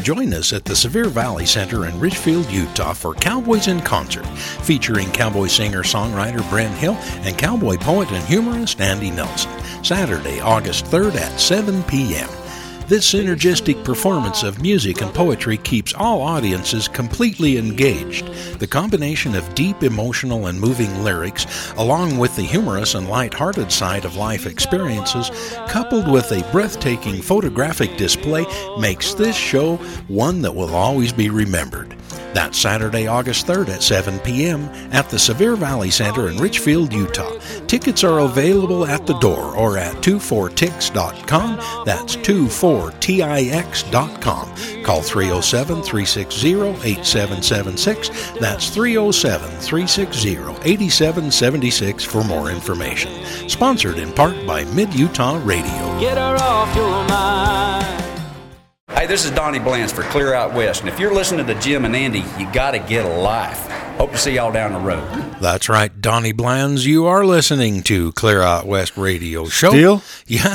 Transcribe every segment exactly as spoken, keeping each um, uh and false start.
Join us at the Sevier Valley Center in Richfield, Utah for Cowboys in Concert, featuring cowboy singer-songwriter Brent Hill and cowboy poet and humorist Andy Nelson. Saturday, August third at seven p.m. This synergistic performance of music and poetry keeps all audiences completely engaged. The combination of deep, emotional, and moving lyrics, along with the humorous and light-hearted side of life experiences, coupled with a breathtaking photographic display, makes this show one that will always be remembered. That's Saturday, August third at seven p.m. at the Sevier Valley Center in Richfield, Utah. Tickets are available at the door or at two four tix dot com. That's two four tix dot com. Call three oh seven, three six zero, eight seven seven six. That's three oh seven, three six zero, eight seven seven six for more information. Sponsored in part by Mid-Utah Radio. Get her off your mind. Hey, this is Donnie Blance for Clear Out West, and if you're listening to Jim and Andy, you got to get a life. Hope to see y'all down the road. That's right, Donnie Blands. You are listening to Clear Out West Radio Show. Still? Yeah.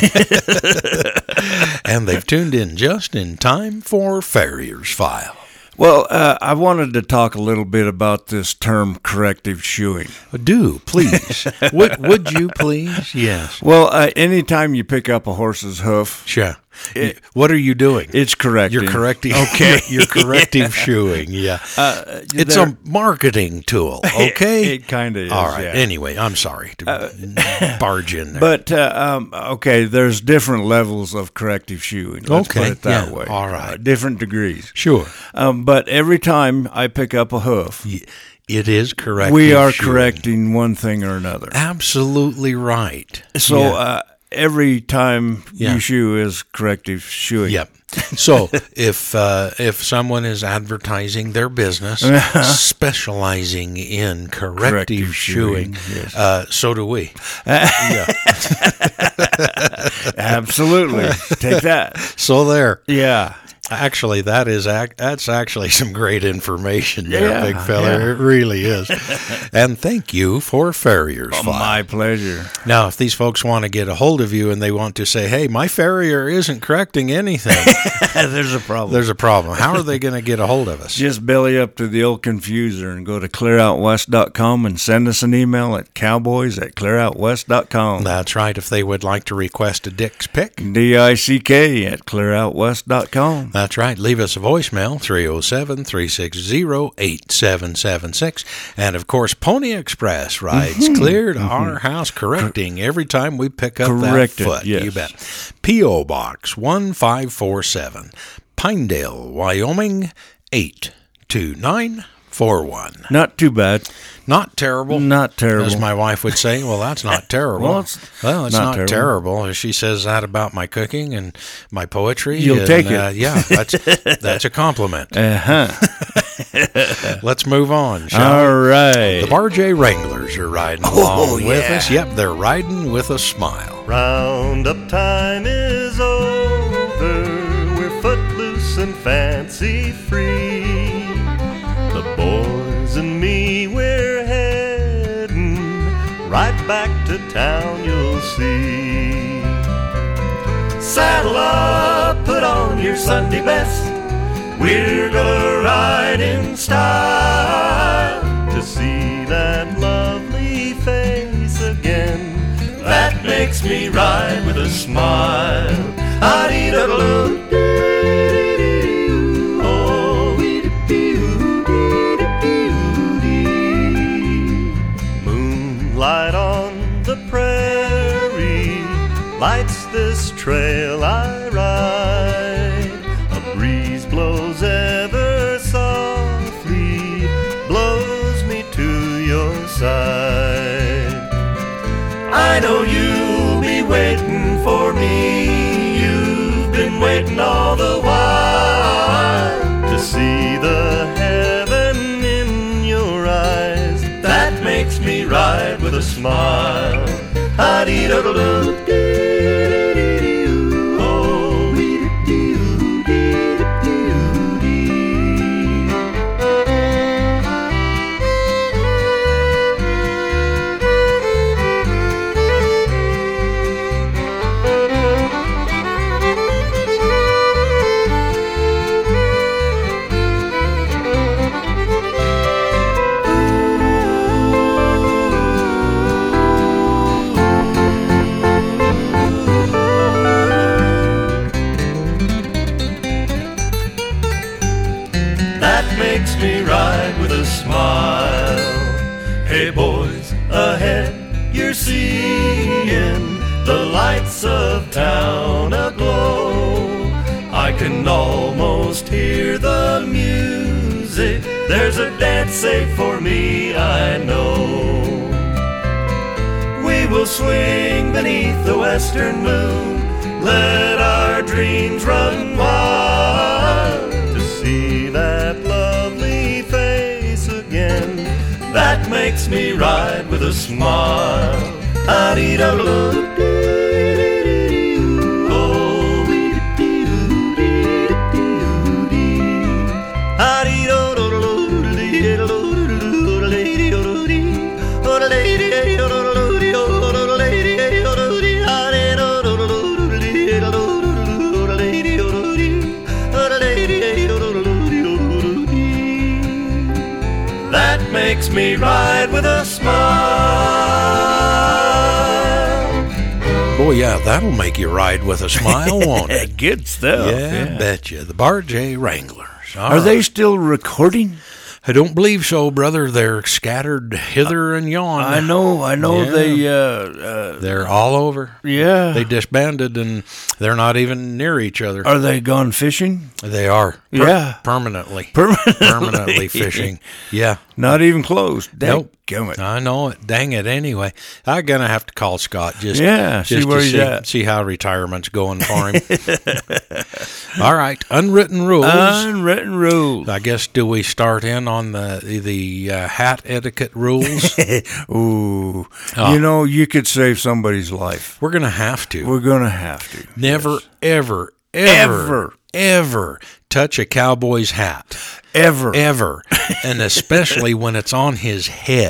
And they've tuned in just in time for Farrier's File. Well, uh, I wanted to talk a little bit about this term corrective shoeing. Do, please. would, would you please? Yes. Well, uh, anytime you pick up a horse's hoof, sure. It, what are you doing? It's correcting. You're correcting. Okay. You're corrective shoeing. Yeah. Uh, it's a marketing tool. Okay. It, it kind of is. All right. Yeah. Anyway, I'm sorry to uh, barge in there. But, uh, um, okay, there's different levels of corrective shoeing. Let's okay. put it that yeah. way. All right. Uh, different degrees. Sure. Um, but every time I pick up a hoof, yeah. It is correct. We are shoeing. Correcting one thing or another. Absolutely right. So, yeah. uh, every time yeah. you shoe is corrective shoeing. Yep. So if uh, if someone is advertising their business, specializing in corrective, corrective shoeing, shoeing yes. uh, so do we. Yeah. Absolutely. Take that. So there. Yeah. Actually, that is ac- that's actually some great information there, yeah, big fella. Yeah. It really is. And thank you for Farrier's oh, File. My pleasure. Now, if these folks want to get a hold of you and they want to say, hey, my Farrier isn't correcting anything. There's a problem. There's a problem. How are they going to get a hold of us? Just belly up to the old confuser and go to clear out west dot com and send us an email at cowboys at clear out west dot com. That's right. If they would like to request a Dick's pick. D I C K at clear out west dot com. That's right. Leave us a voicemail, three oh seven, three six zero, eight seven seven six. And, of course, Pony Express rides mm-hmm. clear to mm-hmm. our house, correcting every time we pick up Corrected, that foot. Yes. You bet. P O. Box one five four seven, Pinedale, Wyoming, eight two nine four one. Not too bad. Not terrible. Not terrible. As my wife would say, well, that's not terrible. well, it's, well, it's not, not terrible. terrible. She says that about my cooking and my poetry. You'll and, take it. Uh, yeah, that's that's a compliment. Uh-huh. Let's move on, shall All we? right. The Bar J Wranglers are riding Oh, along yeah. with us. Yep, they're riding with a smile. Roundup time is over. We're footloose and fancy free. The boys and me, we're heading right back to town, you'll see. Saddle up, put on your Sunday best. We're gonna ride in style to see that lovely face again. That makes me ride with a smile. Ah-dee-da-da-doo, dee-dee-doo, oh, wee-dee-doo, dee-dee-doo-dee. Moonlight on the prairie lights this trail I ride. A breeze blows ever softly, blows me to your side. I know you'll be waiting for me. You've been waiting all the while to see the heaven in your eyes. That makes me ride with a smile. Ah-dee-da-da-doo, dee-dee-doo, oh, wee-dee-doo, dee-dee-doo-dee. that makes me ride with a smile. Hey boys, ahead you're seeing the lights of town aglow. I can almost hear the music. There's a dance safe for me, I know. We will swing beneath the western moon. Let our dreams run wild to see that lovely face again. That makes me ride with a smile. Ah-dee-da-da-da. That makes me ride with a smile. Boy, yeah, that'll make you ride with a smile, won't it? Good stuff. Yeah, Yeah. betcha. The Bar J Wranglers. All Are they right. still recording? I don't believe so, brother. They're scattered hither and yon. I know, I know Yeah. they, uh, uh, They're all over. yeah. They disbanded, and they're not even near each other. Are they gone fishing? They are. Yeah. Permanently. Permanently. Permanently fishing. Yeah. Not even close. Nope. Gummit. I know it. Dang it. Anyway, I'm going to have to call Scott just, Yeah, just see to where he's see, at. see how retirement's going for him. All right. Unwritten rules. Unwritten rules. I guess, do we start in on the the uh, hat etiquette rules? Ooh. Oh. You know, you could save somebody's life. We're going to have to. We're going to have to. Never, Yes. ever, ever, Ever. ever touch a cowboy's hat. Ever. Ever. And especially when it's on his head.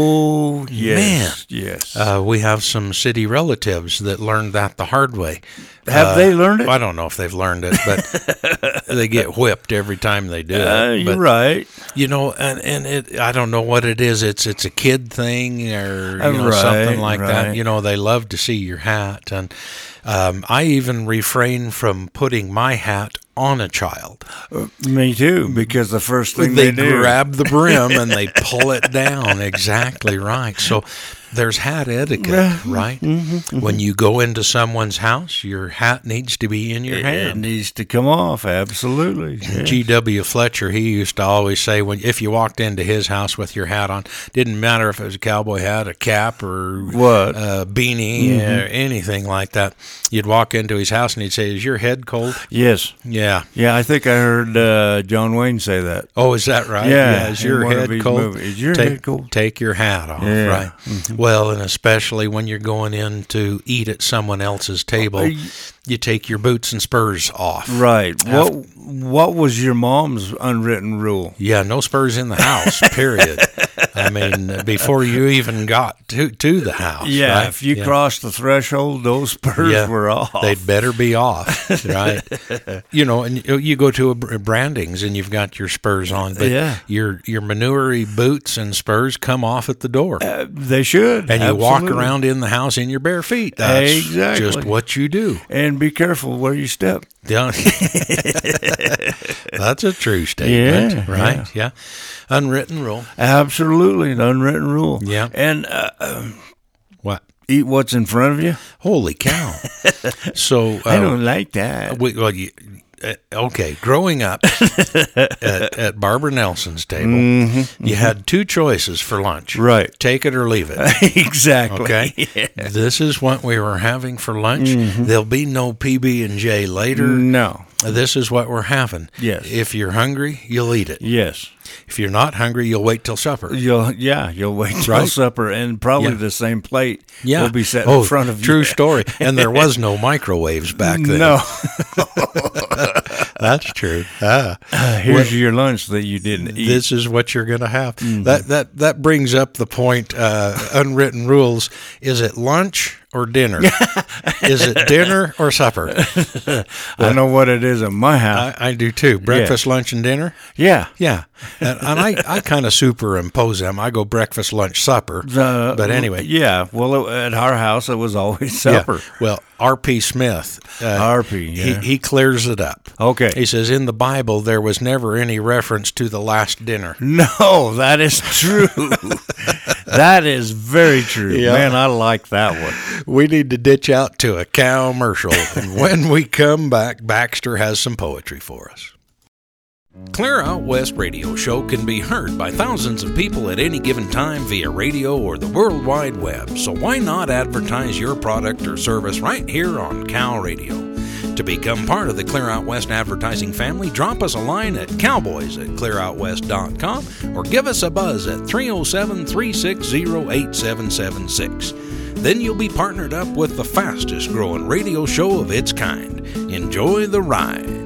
Oh, yes. Yes. Uh, we have some city relatives that learned that the hard way. Have Uh, they learned it? I don't know if they've learned it, but they get whipped every time they do it. Uh, you're But, right. You know, and, and it, I don't know what it is. It's it's a kid thing or you Uh, know, right, something like right. that. You know, they love to see your hat. And um, I even refrain from putting my hat on a child. Me too, because the first thing they, They do. grab the brim and they pull it down. Exactly right. So there's hat etiquette, right? When you go into someone's house, your hat needs to be in your It hand. needs to come off, absolutely. Yeah. G W Fletcher, he used to always say, when if you walked into his house with your hat on, didn't matter if it was a cowboy hat, a cap, or What? a beanie, or anything like that. You'd walk into his house and he'd say, "Is your head cold?" Yes. Yeah. Yeah, I think I heard uh, John Wayne say that. Oh, is that right? Yeah, Is in your one of head his cold? movies. Is your take, head cold? Take your hat off, Yeah. right? Well, and especially when you're going in to eat at someone else's table, you take your boots and spurs off. Right. What What was your mom's unwritten rule? Yeah, no spurs in the house, period. I mean, before you even got to, to the house. Yeah, right? if you Yeah. crossed the threshold, those spurs Yeah, were off. They'd better be off, right? You know, and you, you go to a Br- Brandings and you've got your spurs on, but Yeah. your your manure boots and spurs come off at the door. Uh, they should. And you walk absolutely. around in the house in your bare feet. That's Exactly. just what you do. And be careful where you step. Yeah. That's a true statement, Yeah, right? Yeah. Unwritten rule. Absolutely, an unwritten rule. Yeah. And uh, um, What? eat what's in front of you. Holy cow. So, uh, I don't like that. we, well, you, uh, okay, growing up at, at Barbara Nelson's table, you had two choices for lunch. Mm-hmm, Right. Take it or leave it. Exactly. Okay. This is what we were having for lunch. There'll be no P B and J later. No. This is what we're having. Yes. If you're hungry, you'll eat it. Yes. If you're not hungry, you'll wait till supper. You'll yeah, you'll wait till Right. supper, and probably Yeah. the same plate Yeah. will be set oh, in front of you. True story. And there was no microwaves back then. No. That's true. Ah. Here's your lunch that you didn't eat. This is what you're going to have. Mm-hmm. That that that brings up the point. Uh, unwritten rules: is it lunch or dinner? Is it dinner or supper? I know what it is in my house. I, I do too. Breakfast, lunch, and dinner. yeah. Yeah, uh, and, and I, I kind of superimpose them. I go breakfast, lunch, supper. The, but anyway. Yeah, well, at our house, it was always supper. Yeah. Well, R P Smith. Uh, R P, yeah. He, he clears it up. Okay. He says, in the Bible, there was never any reference to the last dinner. No, that is true. That is very true. Yeah. Man, I like that one. We need to ditch out to a commercial. And when we come back, Baxter has some poetry for us. Clear Out West radio show can be heard by thousands of people at any given time via radio or the World Wide Web, so why not advertise your product or service right here on Cal Radio? To become part of the Clear Out West advertising family, drop us a line at cowboys at clear out west dot com or give us a buzz at three oh seven, three six oh, eight seven seven six. Then you'll be partnered up with the fastest growing radio show of its kind. Enjoy the ride.